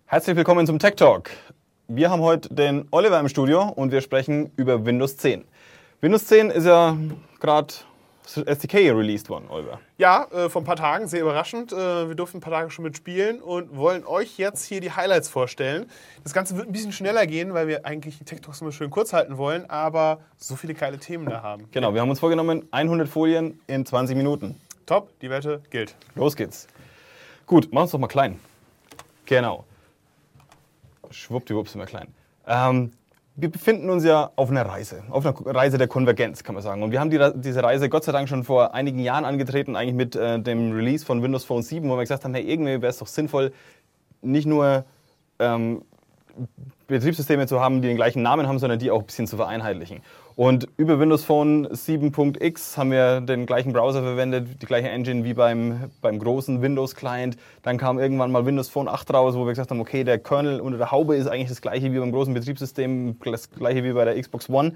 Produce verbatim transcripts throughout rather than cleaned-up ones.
Herzlich willkommen zum Tech Talk. Wir haben heute den Oliver im Studio und wir sprechen über Windows zehn. Windows zehn ist ja gerade S D K released worden, Oliver. Ja, äh, vor ein paar Tagen, sehr überraschend. Äh, wir durften ein paar Tage schon mitspielen und wollen euch jetzt hier die Highlights vorstellen. Das Ganze wird ein bisschen schneller gehen, weil wir eigentlich die Tech Talks immer schön kurz halten wollen, aber so viele geile Themen da haben. Genau, wir haben uns vorgenommen, hundert Folien in zwanzig Minuten. Top, die Wette gilt. Los geht's. Gut, machen wir es doch mal klein. Genau. Schwuppdiwupp sind wir klein. Ähm, wir befinden uns ja auf einer Reise, auf einer Reise der Konvergenz, kann man sagen. Und wir haben die, diese Reise Gott sei Dank schon vor einigen Jahren angetreten, eigentlich mit äh, dem Release von Windows Phone sieben, wo wir gesagt haben, hey, irgendwie wäre es doch sinnvoll, nicht nur ähm, Betriebssysteme zu haben, die den gleichen Namen haben, sondern die auch ein bisschen zu vereinheitlichen. Und über Windows Phone sieben Punkt x haben wir den gleichen Browser verwendet, die gleiche Engine wie beim, beim großen Windows-Client. Dann kam irgendwann mal Windows Phone acht raus, wo wir gesagt haben, okay, der Kernel unter der Haube ist eigentlich das gleiche wie beim großen Betriebssystem, das gleiche wie bei der Xbox One.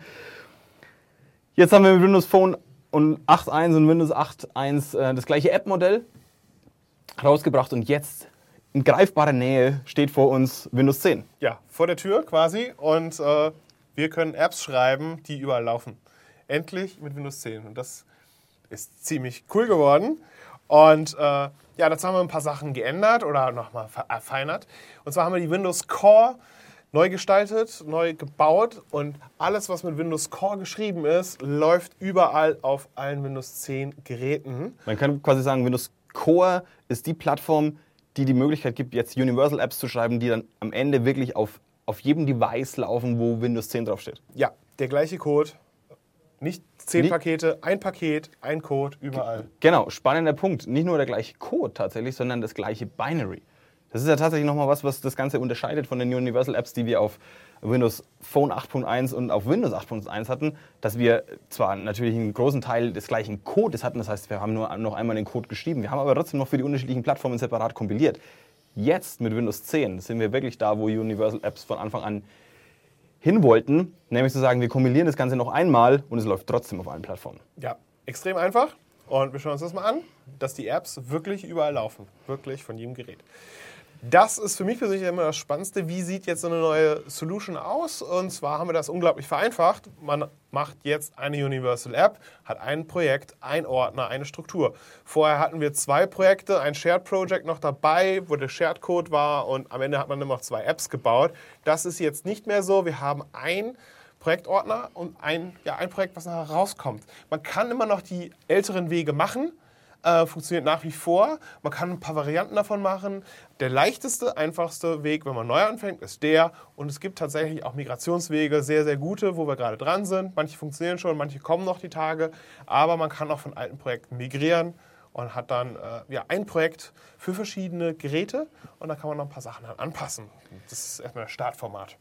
Jetzt haben wir mit Windows Phone und acht Punkt eins und Windows acht Punkt eins äh, das gleiche App-Modell rausgebracht und jetzt in greifbarer Nähe steht vor uns Windows zehn. Ja, vor der Tür quasi und äh, wir können Apps schreiben, die überall laufen. Endlich mit Windows zehn und das ist ziemlich cool geworden. Und äh, ja, dazu haben wir ein paar Sachen geändert oder nochmal verfeinert. Und zwar haben wir die Windows Core neu gestaltet, neu gebaut und alles, was mit Windows Core geschrieben ist, läuft überall auf allen Windows zehn Geräten. Man kann quasi sagen, Windows Core ist die Plattform, die die Möglichkeit gibt, jetzt Universal Apps zu schreiben, die dann am Ende wirklich auf, auf jedem Device laufen, wo Windows zehn draufsteht. Ja, der gleiche Code. Nicht zehn Pakete, ein Paket, ein Code, überall. Genau, spannender Punkt. Nicht nur der gleiche Code tatsächlich, sondern das gleiche Binary. Das ist ja tatsächlich nochmal was, was das Ganze unterscheidet von den Universal Apps, die wir auf Windows Phone acht Punkt eins und auf Windows acht Punkt eins hatten, dass wir zwar natürlich einen großen Teil des gleichen Codes hatten, das heißt, wir haben nur noch einmal den Code geschrieben, wir haben aber trotzdem noch für die unterschiedlichen Plattformen separat kompiliert. Jetzt mit Windows zehn sind wir wirklich da, wo Universal Apps von Anfang an hin wollten, nämlich zu sagen, wir kompilieren das Ganze noch einmal und es läuft trotzdem auf allen Plattformen. Ja, extrem einfach und wir schauen uns das mal an, dass die Apps wirklich überall laufen, wirklich von jedem Gerät. Das ist für mich persönlich immer das Spannendste. Wie sieht jetzt so eine neue Solution aus? Und zwar haben wir das unglaublich vereinfacht. Man macht jetzt eine Universal App, hat ein Projekt, ein Ordner, eine Struktur. Vorher hatten wir zwei Projekte, ein Shared Project noch dabei, wo der Shared Code war und am Ende hat man immer noch zwei Apps gebaut. Das ist jetzt nicht mehr so. Wir haben ein Projektordner und ein, ja, ein Projekt, was nachher rauskommt. Man kann immer noch die älteren Wege machen. Äh, funktioniert nach wie vor. Man kann ein paar Varianten davon machen. Der leichteste, einfachste Weg, wenn man neu anfängt, ist der. Und es gibt tatsächlich auch Migrationswege, sehr, sehr gute, wo wir gerade dran sind. Manche funktionieren schon, manche kommen noch die Tage. Aber man kann auch von alten Projekten migrieren und hat dann äh, ja, ein Projekt für verschiedene Geräte. Und da kann man noch ein paar Sachen dann anpassen. Das ist erstmal das Startformat.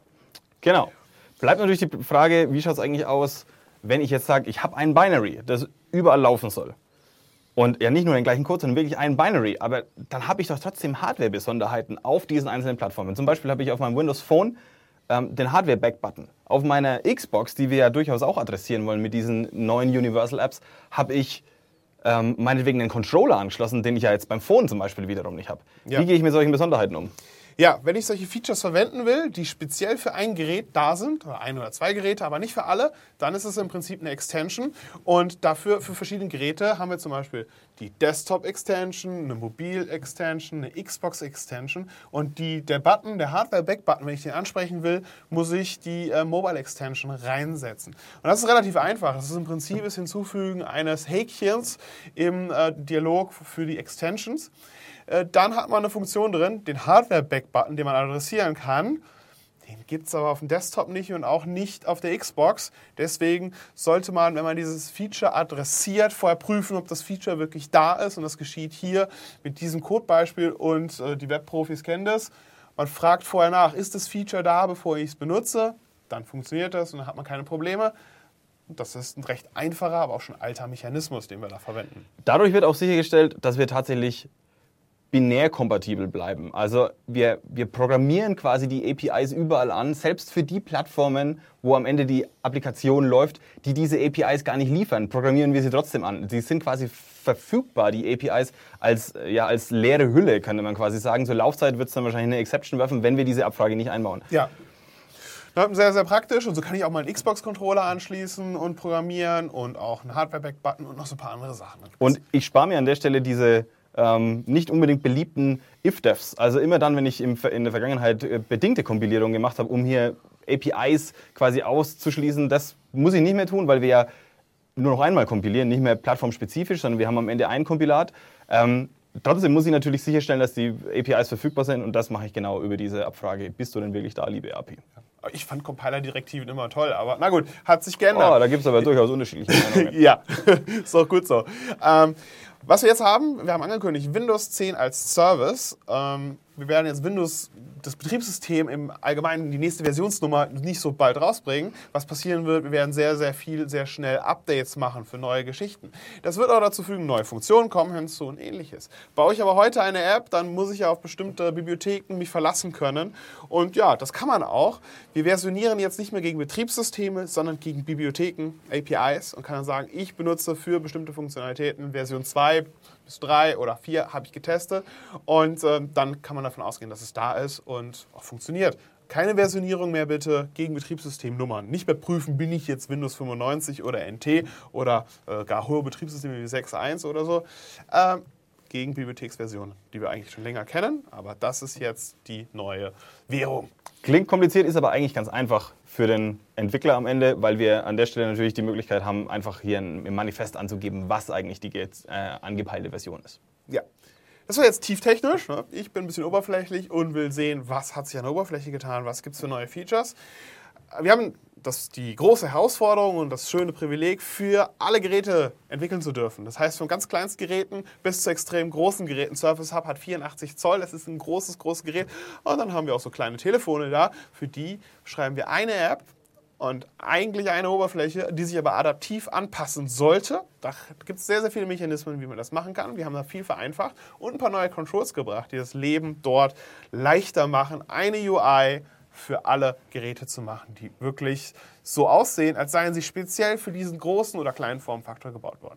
Genau. Bleibt natürlich die Frage, wie schaut es eigentlich aus, wenn ich jetzt sage, ich habe ein Binary, das überall laufen soll. Und ja, nicht nur den gleichen Code, sondern wirklich ein Binary. Aber dann habe ich doch trotzdem Hardware-Besonderheiten auf diesen einzelnen Plattformen. Zum Beispiel habe ich auf meinem Windows Phone ähm, den Hardware-Back-Button. Auf meiner Xbox, die wir ja durchaus auch adressieren wollen mit diesen neuen Universal-Apps, habe ich ähm, meinetwegen einen Controller angeschlossen, den ich ja jetzt beim Phone zum Beispiel wiederum nicht habe. Ja. Wie gehe ich mit solchen Besonderheiten um? Ja, wenn ich solche Features verwenden will, die speziell für ein Gerät da sind, oder ein oder zwei Geräte, aber nicht für alle, dann ist es im Prinzip eine Extension. Und dafür, für verschiedene Geräte, haben wir zum Beispiel die Desktop-Extension, eine Mobil-Extension, eine Xbox-Extension. Und die, der Button, der Hardware-Back-Button, wenn ich den ansprechen will, muss ich die äh, Mobile-Extension reinsetzen. Und das ist relativ einfach. Das ist im Prinzip das Hinzufügen eines Häkchens im äh, Dialog für die Extensions. Dann hat man eine Funktion drin, den Hardware-Back-Button, den man adressieren kann. Den gibt es aber auf dem Desktop nicht und auch nicht auf der Xbox. Deswegen sollte man, wenn man dieses Feature adressiert, vorher prüfen, ob das Feature wirklich da ist. Und das geschieht hier mit diesem Codebeispiel und äh, die Webprofis kennen das. Man fragt vorher nach, ist das Feature da, bevor ich es benutze? Dann funktioniert das und dann hat man keine Probleme. Das ist ein recht einfacher, aber auch schon alter Mechanismus, den wir da verwenden. Dadurch wird auch sichergestellt, dass wir tatsächlich binär kompatibel bleiben. Also wir, wir programmieren quasi die A P Is überall an, selbst für die Plattformen, wo am Ende die Applikation läuft, die diese A P Is gar nicht liefern, programmieren wir sie trotzdem an. Sie sind quasi verfügbar, die A P Is, als, ja, als leere Hülle, könnte man quasi sagen. Zur Laufzeit wird es dann wahrscheinlich eine Exception werfen, wenn wir diese Abfrage nicht einbauen. Ja. Sehr, sehr praktisch, und so kann ich auch mal einen Xbox-Controller anschließen und programmieren und auch einen Hardware-Back-Button und noch so ein paar andere Sachen. Und ich spare mir an der Stelle diese ähm, nicht unbedingt beliebten If-Defs. Also immer dann, wenn ich im, in der Vergangenheit äh, bedingte Kompilierung gemacht habe, um hier A P Is quasi auszuschließen, das muss ich nicht mehr tun, weil wir ja nur noch einmal kompilieren, nicht mehr plattformspezifisch, sondern wir haben am Ende ein Kompilat. Ähm, Trotzdem muss ich natürlich sicherstellen, dass die A P Is verfügbar sind, und das mache ich genau über diese Abfrage. Bist du denn wirklich da, liebe A P I? Ich fand Compiler-Direktiven immer toll, aber na gut, hat sich geändert. Oh, da gibt es aber durchaus unterschiedliche Meinungen. Ja, ist doch gut so. Ähm, was wir jetzt haben, wir haben angekündigt, Windows zehn als Service. Ähm, wir werden jetzt Windows, das Betriebssystem im Allgemeinen, die nächste Versionsnummer nicht so bald rausbringen. Was passieren wird, wir werden sehr, sehr viel, sehr schnell Updates machen für neue Geschichten. Das wird auch dazu fügen, neue Funktionen kommen hinzu und ähnliches. Baue ich aber heute eine App, dann muss ich ja auf bestimmte Bibliotheken mich verlassen können. Und ja, das kann man auch. Wir versionieren jetzt nicht mehr gegen Betriebssysteme, sondern gegen Bibliotheken, A P Is, und kann dann sagen, ich benutze für bestimmte Funktionalitäten Version zwei bis drei oder vier habe ich getestet, und äh, dann kann man davon ausgehen, dass es da ist und auch funktioniert. Keine Versionierung mehr bitte gegen Betriebssystemnummern. Nicht mehr prüfen, bin ich jetzt Windows fünfundneunzig oder N T oder äh, gar hohe Betriebssysteme wie sechs Punkt eins oder so. Ähm, gegen Bibliotheksversionen, die wir eigentlich schon länger kennen, aber das ist jetzt die neue Währung. Klingt kompliziert, ist aber eigentlich ganz einfach für den Entwickler am Ende, weil wir an der Stelle natürlich die Möglichkeit haben, einfach hier im Manifest anzugeben, was eigentlich die jetzt, äh, angepeilte Version ist. Ja. Das war jetzt tieftechnisch. Ne? Ich bin ein bisschen oberflächlich und will sehen, was hat sich an der Oberfläche getan, was gibt es für neue Features. Wir haben das, die große Herausforderung und das schöne Privileg, für alle Geräte entwickeln zu dürfen. Das heißt, von ganz kleinsten Geräten bis zu extrem großen Geräten. Surface Hub hat vierundachtzig Zoll, das ist ein großes, großes Gerät. Und dann haben wir auch so kleine Telefone da. Für die schreiben wir eine App und eigentlich eine Oberfläche, die sich aber adaptiv anpassen sollte. Da gibt es sehr, sehr viele Mechanismen, wie man das machen kann. Wir haben da viel vereinfacht und ein paar neue Controls gebracht, die das Leben dort leichter machen. Eine U I für alle Geräte zu machen, die wirklich so aussehen, als seien sie speziell für diesen großen oder kleinen Formfaktor gebaut worden.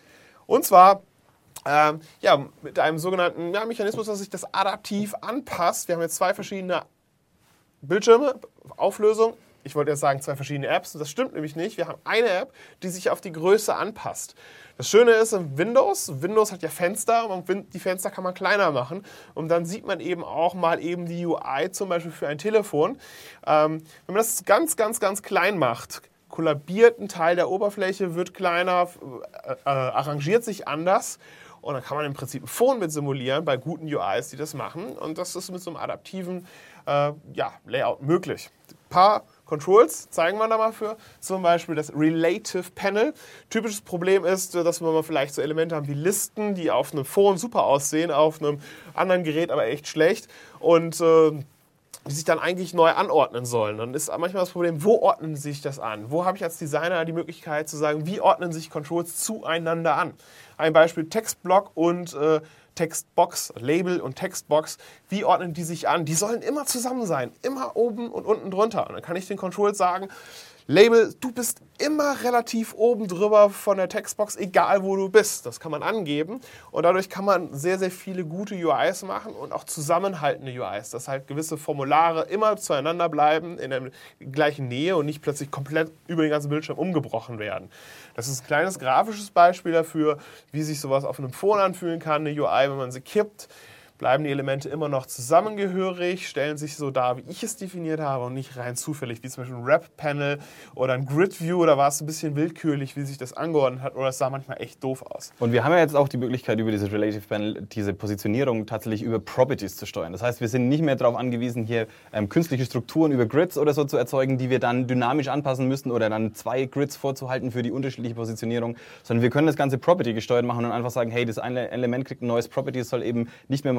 Und zwar ähm, ja, mit einem sogenannten ja, Mechanismus, dass sich das adaptiv anpasst. Wir haben jetzt zwei verschiedene Bildschirme, Auflösung. Ich wollte jetzt sagen, zwei verschiedene Apps. Das stimmt nämlich nicht. Wir haben eine App, die sich auf die Größe anpasst. Das Schöne ist in Windows, Windows hat ja Fenster, und die Fenster kann man kleiner machen. Und dann sieht man eben auch mal eben die U I, zum Beispiel für ein Telefon. Ähm, wenn man das ganz, ganz, ganz klein macht, kollabiert ein Teil der Oberfläche, wird kleiner, äh, äh, arrangiert sich anders. Und dann kann man im Prinzip ein Phone mit simulieren bei guten U Is, die das machen. Und das ist mit so einem adaptiven äh, ja, Layout möglich. Ein paar Controls zeigen wir da mal für, zum Beispiel das Relative Panel. Typisches Problem ist, dass wir mal vielleicht so Elemente haben wie Listen, die auf einem Phone super aussehen, auf einem anderen Gerät aber echt schlecht, und äh, die sich dann eigentlich neu anordnen sollen. Dann ist manchmal das Problem, wo ordnen sich das an? Wo habe ich als Designer die Möglichkeit zu sagen, wie ordnen sich Controls zueinander an? Ein Beispiel Textblock und äh, Textbox, Label und Textbox, wie ordnen die sich an? Die sollen immer zusammen sein, immer oben und unten drunter. Und dann kann ich den Controls sagen, Label, du bist immer relativ oben drüber von der Textbox, egal wo du bist. Das kann man angeben, und dadurch kann man sehr, sehr viele gute U Is machen und auch zusammenhaltende U Is, dass halt gewisse Formulare immer zueinander bleiben, in der gleichen Nähe und nicht plötzlich komplett über den ganzen Bildschirm umgebrochen werden. Das ist ein kleines grafisches Beispiel dafür, wie sich sowas auf einem Phone anfühlen kann, eine U I, wenn man sie kippt. Bleiben die Elemente immer noch zusammengehörig, stellen sich so dar, wie ich es definiert habe, und nicht rein zufällig, wie zum Beispiel ein Wrap-Panel oder ein Grid-View, oder war es ein bisschen willkürlich, wie sich das angeordnet hat, oder es sah manchmal echt doof aus. Und wir haben ja jetzt auch die Möglichkeit, über dieses Relative Panel diese Positionierung tatsächlich über Properties zu steuern. Das heißt, wir sind nicht mehr darauf angewiesen, hier ähm, künstliche Strukturen über Grids oder so zu erzeugen, die wir dann dynamisch anpassen müssen, oder dann zwei Grids vorzuhalten für die unterschiedliche Positionierung, sondern wir können das Ganze Property gesteuert machen und einfach sagen, hey, das eine Element kriegt ein neues Property, es soll eben nicht mehr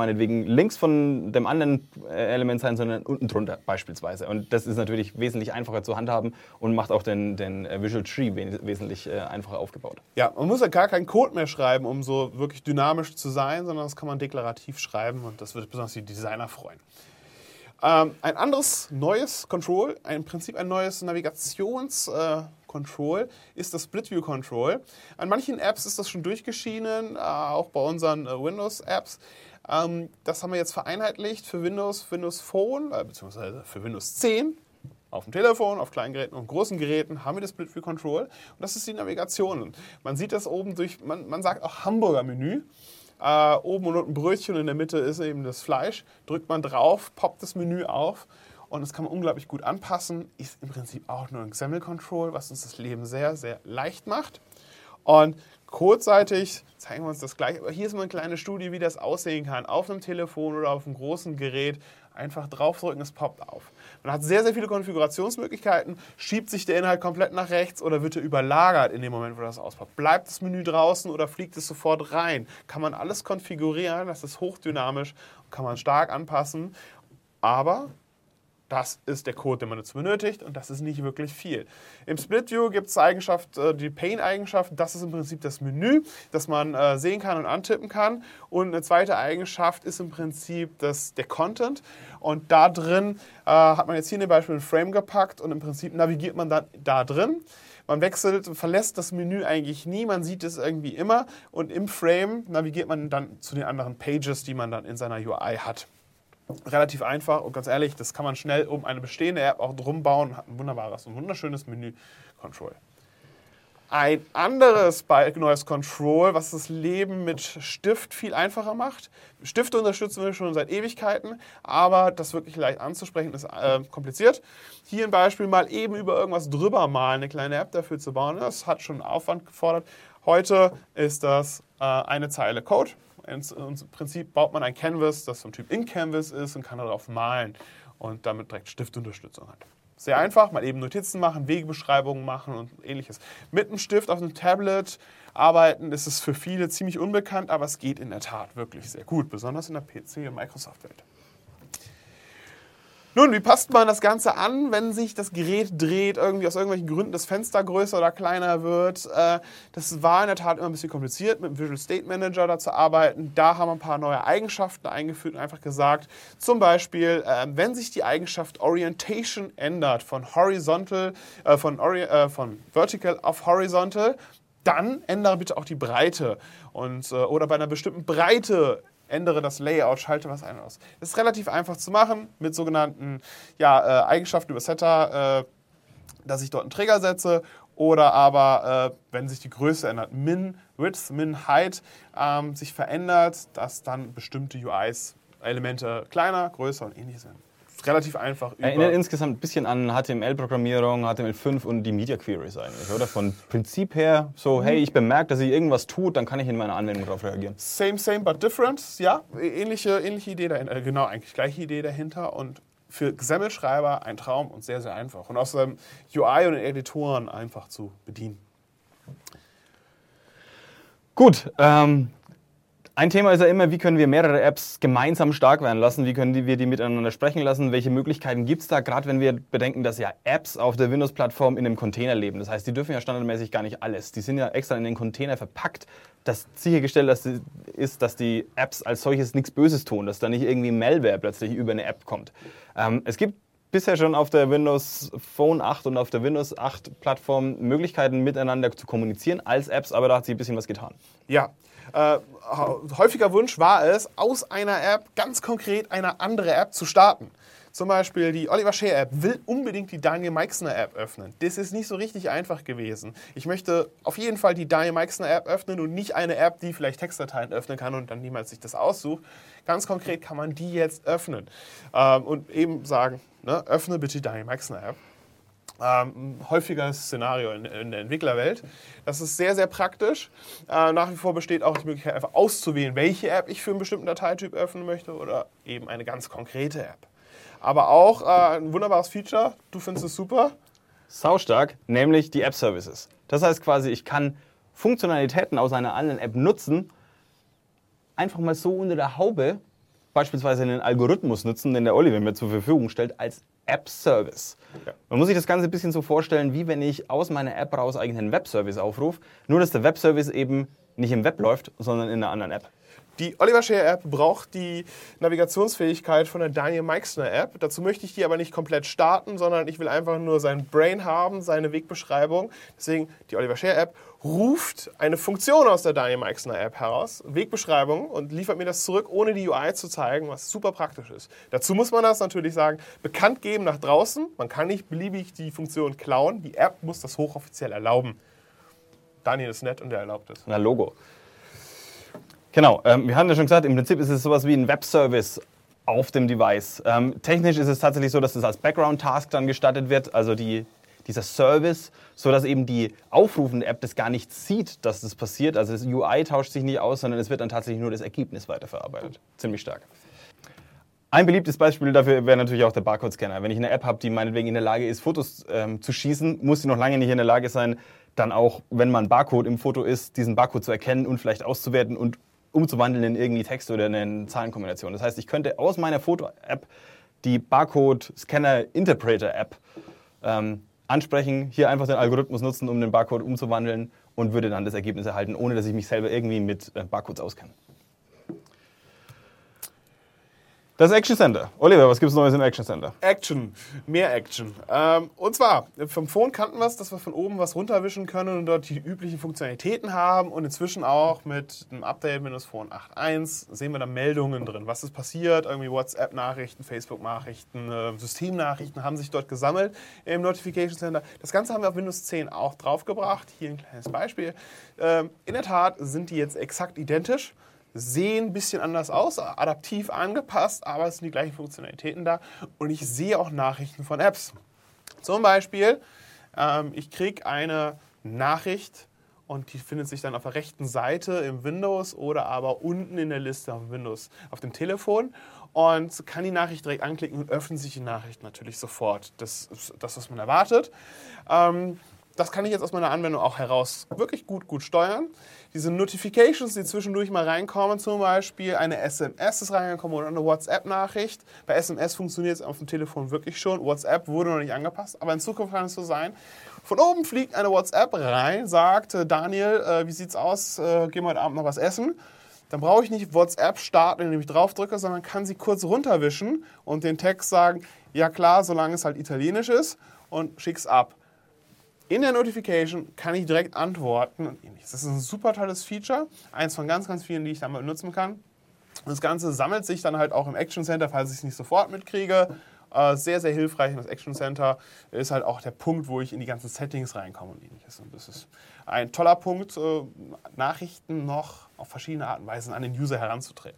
meinetwegen links von dem anderen Element sein, sondern unten drunter beispielsweise. Und das ist natürlich wesentlich einfacher zu handhaben und macht auch den, den Visual Tree wesentlich äh, einfacher aufgebaut. Ja, man muss ja gar keinen Code mehr schreiben, um so wirklich dynamisch zu sein, sondern das kann man deklarativ schreiben und das wird besonders die Designer freuen. Ähm, ein anderes neues Control, im Prinzip ein neues Navigations-Control, äh, ist das Split View Control. An manchen Apps ist das schon durchgeschienen, äh, auch bei unseren äh, Windows-Apps. Ähm, das haben wir jetzt vereinheitlicht für Windows, Windows Phone, äh, beziehungsweise für Windows zehn. Auf dem Telefon, auf kleinen Geräten und großen Geräten haben wir das Split View Control. Und das ist die Navigation. Man sieht das oben durch, man, man sagt auch Hamburger Menü. Uh, oben und unten Brötchen und in der Mitte ist eben das Fleisch. Drückt man drauf, poppt das Menü auf und das kann man unglaublich gut anpassen. Ist im Prinzip auch nur ein X A M L-Control, was uns das Leben sehr, sehr leicht macht. Und kurzzeitig zeigen wir uns das gleich. Aber hier ist mal eine kleine Studie, wie das aussehen kann. Auf einem Telefon oder auf einem großen Gerät. Einfach draufdrücken, es poppt auf. Man hat sehr, sehr viele Konfigurationsmöglichkeiten. Schiebt sich der Inhalt komplett nach rechts oder wird er überlagert in dem Moment, wo das auspoppt? Bleibt das Menü draußen oder fliegt es sofort rein? Kann man alles konfigurieren, das ist hochdynamisch, kann man stark anpassen. Aber das ist der Code, den man dazu benötigt und das ist nicht wirklich viel. Im Split View gibt es Eigenschaft, die Pane-Eigenschaft. Das ist im Prinzip das Menü, das man äh, sehen kann und antippen kann. Und eine zweite Eigenschaft ist im Prinzip das, der Content. Und da drin äh, hat man jetzt hier in dem Beispiel ein Frame gepackt und im Prinzip navigiert man dann da drin. Man wechselt, verlässt das Menü eigentlich nie, man sieht es irgendwie immer. Und im Frame navigiert man dann zu den anderen Pages, die man dann in seiner U I hat. Relativ einfach und ganz ehrlich, das kann man schnell um eine bestehende App auch drum bauen und hat ein wunderbares und wunderschönes Menü-Control. Ein anderes neues Control, was das Leben mit Stift viel einfacher macht. Stifte unterstützen wir schon seit Ewigkeiten, aber das wirklich leicht anzusprechen ist äh, kompliziert. Hier ein Beispiel mal eben über irgendwas drüber malen, eine kleine App dafür zu bauen. Das hat schon Aufwand gefordert. Heute ist das äh, eine Zeile Code. Im Prinzip baut man ein Canvas, das vom Typ In-Canvas ist und kann darauf malen und damit direkt Stiftunterstützung hat. Sehr einfach, mal eben Notizen machen, Wegebeschreibungen machen und ähnliches. Mit einem Stift auf einem Tablet arbeiten, ist es für viele ziemlich unbekannt, aber es geht in der Tat wirklich sehr gut, besonders in der P C- und Microsoft-Welt. Nun, wie passt man das Ganze an, wenn sich das Gerät dreht, irgendwie aus irgendwelchen Gründen das Fenster größer oder kleiner wird? Das war in der Tat immer ein bisschen kompliziert, mit dem Visual State Manager da zu arbeiten. Da haben wir ein paar neue Eigenschaften eingeführt und einfach gesagt, zum Beispiel, wenn sich die Eigenschaft Orientation ändert, von horizontal, äh, von, äh, von vertical auf horizontal, dann ändere bitte auch die Breite. Und, äh, oder bei einer bestimmten Breite ändere das Layout, schalte was ein und aus. Das ist relativ einfach zu machen mit sogenannten ja, äh, Eigenschaften über Setter, äh, dass ich dort einen Trigger setze oder aber, äh, wenn sich die Größe ändert, Min, Width, Min, Height ähm, sich verändert, dass dann bestimmte U Is-Elemente kleiner, größer und ähnliches werden. Relativ einfach. Erinnert insgesamt ein bisschen an H T M L-Programmierung, H T M L fünf und die Media Queries eigentlich, oder? Von Prinzip her so, hey, ich bemerke, dass sich irgendwas tut, dann kann ich in meiner Anwendung darauf reagieren. Same, same, but different. Ja, ähnliche, ähnliche Idee dahinter. Genau, eigentlich gleiche Idee dahinter. Und für X A M L-Schreiber ein Traum und sehr, sehr einfach. Und außerdem U I und Editoren einfach zu bedienen. Gut, ähm... ein Thema ist ja immer, wie können wir mehrere Apps gemeinsam stark werden lassen, wie können wir die miteinander sprechen lassen, welche Möglichkeiten gibt es da, gerade wenn wir bedenken, dass ja Apps auf der Windows-Plattform in einem Container leben. Das heißt, die dürfen ja standardmäßig gar nicht alles. Die sind ja extra in den Container verpackt, dass sichergestellt ist, dass die Apps als solches nichts Böses tun, dass da nicht irgendwie Malware plötzlich über eine App kommt. Ähm, es gibt bisher schon auf der Windows Phone acht und auf der Windows acht Plattform Möglichkeiten miteinander zu kommunizieren als Apps, aber da hat sich ein bisschen was getan. Ja. Äh, häufiger Wunsch war es, aus einer App ganz konkret eine andere App zu starten. Zum Beispiel die Oliver Scher App will unbedingt die Daniel Meixner App öffnen. Das ist nicht so richtig einfach gewesen. Ich möchte auf jeden Fall die Daniel Meixner App öffnen und nicht eine App, die vielleicht Textdateien öffnen kann und dann niemals sich das aussucht. Ganz konkret kann man die jetzt öffnen ähm, und eben sagen, ne, öffne bitte die Daniel Meixner App. Ähm, häufiges Szenario in, in der Entwicklerwelt. Das ist sehr, sehr praktisch. Äh, nach wie vor besteht auch die Möglichkeit, einfach auszuwählen, welche App ich für einen bestimmten Dateityp öffnen möchte oder eben eine ganz konkrete App. Aber auch äh, ein wunderbares Feature, du findest es super. Saustark, nämlich die App-Services. Das heißt quasi, ich kann Funktionalitäten aus einer anderen App nutzen, einfach mal so unter der Haube beispielsweise einen Algorithmus nutzen, den der Oliver mir zur Verfügung stellt, als App-Service. Ja. Man muss sich das Ganze ein bisschen so vorstellen, wie wenn ich aus meiner App raus eigentlich einen Web-Service aufrufe, nur dass der Web-Service eben nicht im Web läuft, sondern in einer anderen App. Die Oliver Schär App braucht die Navigationsfähigkeit von der Daniel Meixner App. Dazu möchte ich die aber nicht komplett starten, sondern ich will einfach nur sein Brain haben, seine Wegbeschreibung. Deswegen die Oliver Schär App ruft eine Funktion aus der Daniel Meixner App heraus, Wegbeschreibung, und liefert mir das zurück, ohne die U I zu zeigen, was super praktisch ist. Dazu muss man das natürlich sagen, bekannt geben nach draußen. Man kann nicht beliebig die Funktion klauen. Die App muss das hochoffiziell erlauben. Daniel ist nett und er erlaubt es. Na, Logo. Genau, ähm, wir haben ja schon gesagt, im Prinzip ist es sowas wie ein Web-Service auf dem Device. Ähm, technisch ist es tatsächlich so, dass es als Background-Task dann gestartet wird, also die, dieser Service, sodass eben die aufrufende App das gar nicht sieht, dass das passiert. Also das U I tauscht sich nicht aus, sondern es wird dann tatsächlich nur das Ergebnis weiterverarbeitet. Ziemlich stark. Ein beliebtes Beispiel dafür wäre natürlich auch der Barcode-Scanner. Wenn ich eine App habe, die meinetwegen in der Lage ist, Fotos ähm, zu schießen, muss sie noch lange nicht in der Lage sein, dann auch, wenn man Barcode im Foto ist, diesen Barcode zu erkennen und vielleicht auszuwerten und umzuwandeln in irgendwie Text oder eine Zahlenkombination. Das heißt, ich könnte aus meiner Foto-App die Barcode-Scanner-Interpreter-App ähm, ansprechen, hier einfach den Algorithmus nutzen, um den Barcode umzuwandeln und würde dann das Ergebnis erhalten, ohne dass ich mich selber irgendwie mit äh, Barcodes auskenne. Das Action Center. Oliver, was gibt es Neues im Action Center? Action, mehr Action. Ähm, und zwar, vom Phone kannten wir es, dass wir von oben was runterwischen können und dort die üblichen Funktionalitäten haben. Und inzwischen auch mit dem Update Windows Phone acht Punkt eins sehen wir da Meldungen drin. Was ist passiert? Irgendwie WhatsApp-Nachrichten, Facebook-Nachrichten, äh, Systemnachrichten haben sich dort gesammelt im Notification Center. Das Ganze haben wir auf Windows zehn auch draufgebracht. Hier ein kleines Beispiel. Ähm, in der Tat sind die jetzt exakt identisch. Sehen ein bisschen anders aus, adaptiv angepasst, aber es sind die gleichen Funktionalitäten da. Und ich sehe auch Nachrichten von Apps. Zum Beispiel, ähm, ich kriege eine Nachricht und die findet sich dann auf der rechten Seite im Windows oder aber unten in der Liste auf Windows auf dem Telefon und kann die Nachricht direkt anklicken und öffnet sich die Nachricht natürlich sofort. Das ist das, was man erwartet. Ähm, Das kann ich jetzt aus meiner Anwendung auch heraus wirklich gut, gut steuern. Diese Notifications, die zwischendurch mal reinkommen, zum Beispiel eine S M S ist reingekommen oder eine WhatsApp-Nachricht. Bei S M S funktioniert es auf dem Telefon wirklich schon. WhatsApp wurde noch nicht angepasst, aber in Zukunft kann es so sein. Von oben fliegt eine WhatsApp rein, sagt, Daniel, äh, wie sieht's aus, äh, gehen wir heute Abend noch was essen. Dann brauche ich nicht WhatsApp starten, indem ich drauf drücke, sondern kann sie kurz runterwischen und den Text sagen, ja klar, solange es halt italienisch ist, und schick's ab. In der Notification kann ich direkt antworten und ähnliches. Das ist ein super tolles Feature, eins von ganz, ganz vielen, die ich dann mal nutzen kann. Und das Ganze sammelt sich dann halt auch im Action Center, falls ich es nicht sofort mitkriege. Äh, sehr, sehr hilfreich. Und das Action Center ist halt auch der Punkt, wo ich in die ganzen Settings reinkomme und ähnliches. Und das ist ein toller Punkt, äh, Nachrichten noch auf verschiedene Arten und Weisen an den User heranzutreten.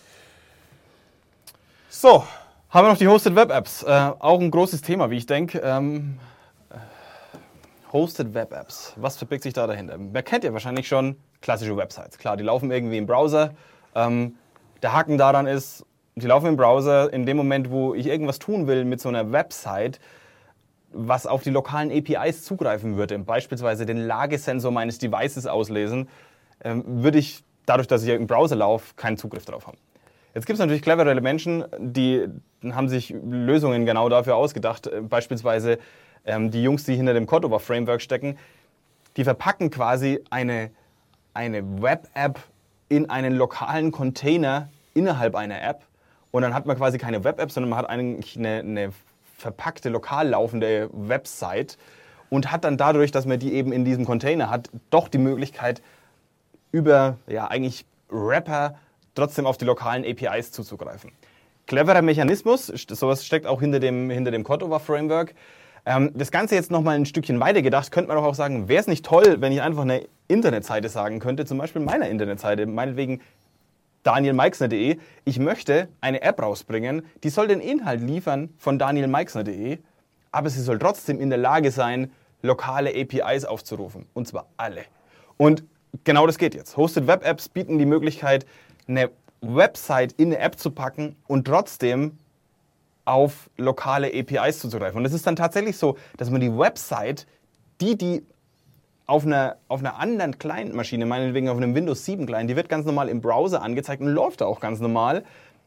So, haben wir noch die Hosted Web Apps. Äh, auch ein großes Thema, wie ich denke. Ähm Hosted Web Apps. Was verbirgt sich da dahinter? Wer kennt ja wahrscheinlich schon klassische Websites. Klar, die laufen irgendwie im Browser. Ähm, der Haken daran ist, die laufen im Browser in dem Moment, wo ich irgendwas tun will mit so einer Website, was auf die lokalen A P Is zugreifen würde, beispielsweise den Lagesensor meines Devices auslesen, ähm, würde ich, dadurch, dass ich im Browser laufe, keinen Zugriff darauf haben. Jetzt gibt es natürlich clevere Menschen, die haben sich Lösungen genau dafür ausgedacht. Äh, beispielsweise ähm, die Jungs, die hinter dem Cordova Framework stecken, die verpacken quasi eine, eine Web-App in einen lokalen Container innerhalb einer App. Und dann hat man quasi keine Web-App, sondern man hat eigentlich eine, eine verpackte, lokal laufende Website und hat dann dadurch, dass man die eben in diesem Container hat, doch die Möglichkeit, über ja eigentlich Wrapper trotzdem auf die lokalen A P Is zuzugreifen. Cleverer Mechanismus, sowas steckt auch hinter dem, hinter dem Cordova Framework. Ähm, das Ganze jetzt nochmal ein Stückchen weiter gedacht, könnte man doch auch sagen, wäre es nicht toll, wenn ich einfach eine Internetseite sagen könnte, zum Beispiel meiner Internetseite, meinetwegen daniel meixner punkt de, ich möchte eine App rausbringen, die soll den Inhalt liefern von daniel meixner punkt de, aber sie soll trotzdem in der Lage sein, lokale A P Is aufzurufen. Und zwar alle. Und genau das geht jetzt. Hosted Web Apps bieten die Möglichkeit, eine Website in eine App zu packen und trotzdem auf lokale A P Is zuzugreifen. Und es ist dann tatsächlich so, dass man die Website, die die auf einer, auf einer anderen Client-Maschine, meinetwegen auf einem Windows sieben Client, die wird ganz normal im Browser angezeigt und läuft da auch ganz normal.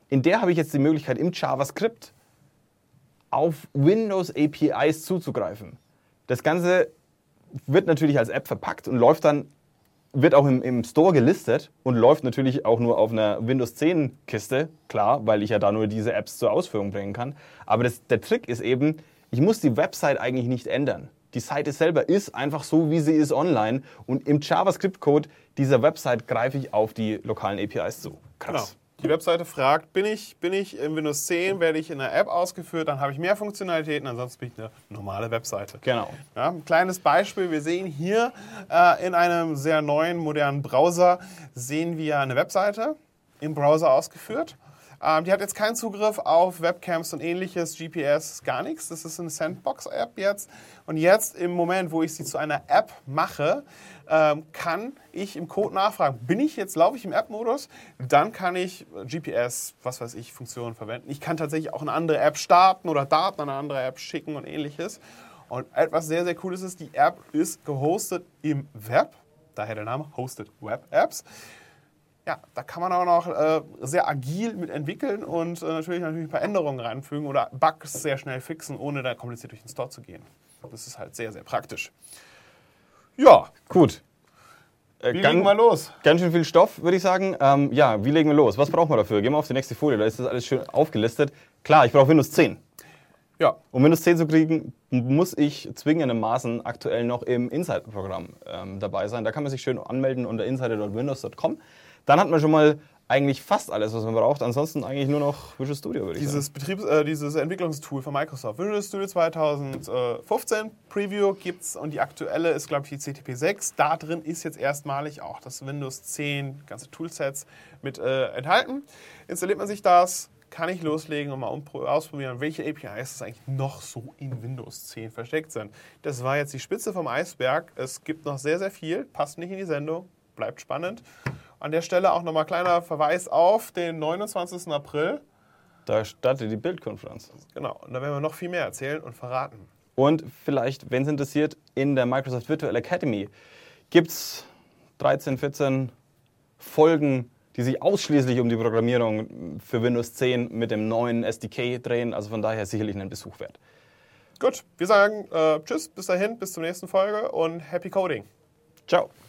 in der habe ich jetzt die Möglichkeit, im JavaScript auf Windows A P Is zuzugreifen. Das Ganze wird natürlich als App verpackt und läuft dann, wird auch im, im Store gelistet und läuft natürlich auch nur auf einer Windows zehn Kiste, klar, weil ich ja da nur diese Apps zur Ausführung bringen kann. Aber das, der Trick ist eben, ich muss die Website eigentlich nicht ändern. Die Seite selber ist einfach so, wie sie ist online und im JavaScript-Code dieser Website greife ich auf die lokalen A P Is zu. Krass. Genau. Die Webseite fragt, bin ich, bin ich in Windows zehn, werde ich in einer App ausgeführt, dann habe ich mehr Funktionalitäten, ansonsten bin ich eine normale Webseite. Genau. Ja, ein kleines Beispiel, wir sehen hier äh, in einem sehr neuen, modernen Browser, sehen wir eine Webseite im Browser ausgeführt. Ähm, die hat jetzt keinen Zugriff auf Webcams und ähnliches, G P S, gar nichts. Das ist eine Sandbox-App jetzt. Und jetzt im Moment, wo ich sie zu einer App mache, ähm, kann ich im Code nachfragen, bin ich jetzt, laufe ich im App-Modus? Dann kann ich G P S, was weiß ich, Funktionen verwenden. Ich kann tatsächlich auch eine andere App starten oder Daten an eine andere App schicken und ähnliches. Und etwas sehr, sehr Cooles ist, die App ist gehostet im Web. Daher der Name, Hosted Web Apps. Ja, da kann man auch noch äh, sehr agil mit entwickeln und äh, natürlich, natürlich ein paar Änderungen reinfügen oder Bugs sehr schnell fixen, ohne da kompliziert durch den Store zu gehen. Das ist halt sehr, sehr praktisch. Ja, gut. Äh, wie ganz, legen wir los? Ganz schön viel Stoff, würde ich sagen. Ähm, ja, wie legen wir los? Was brauchen wir dafür? Gehen wir auf die nächste Folie, da ist das alles schön aufgelistet. Klar, ich brauche Windows zehn. Ja. Um Windows zehn zu kriegen, muss ich zwingendermaßen aktuell noch im Insider-Programm ähm, dabei sein. Da kann man sich schön anmelden unter insider punkt windows punkt com. Dann hat man schon mal eigentlich fast alles, was man braucht. Ansonsten eigentlich nur noch Visual Studio, würde ich Dieses sagen. Betriebs-, äh, dieses Entwicklungstool von Microsoft. Visual Studio zweitausendfünfzehn Preview gibt's und die aktuelle ist, glaube ich, die C T P sechs. Da drin ist jetzt erstmalig auch das Windows zehn, ganze Toolsets mit äh, enthalten. Installiert man sich das, kann ich loslegen und mal ausprobieren, welche A P Is eigentlich noch so in Windows zehn versteckt sind. Das war jetzt die Spitze vom Eisberg. Es gibt noch sehr, sehr viel, passt nicht in die Sendung, bleibt spannend. An der Stelle auch nochmal kleiner Verweis auf den neunundzwanzigsten April. Da startet die Bildkonferenz. Genau, und da werden wir noch viel mehr erzählen und verraten. Und vielleicht, wenn es interessiert, in der Microsoft Virtual Academy gibt es dreizehn, vierzehn Folgen, die sich ausschließlich um die Programmierung für Windows zehn mit dem neuen S D K drehen. Also von daher sicherlich einen Besuch wert. Gut, wir sagen äh, Tschüss, bis dahin, bis zur nächsten Folge und Happy Coding. Ciao.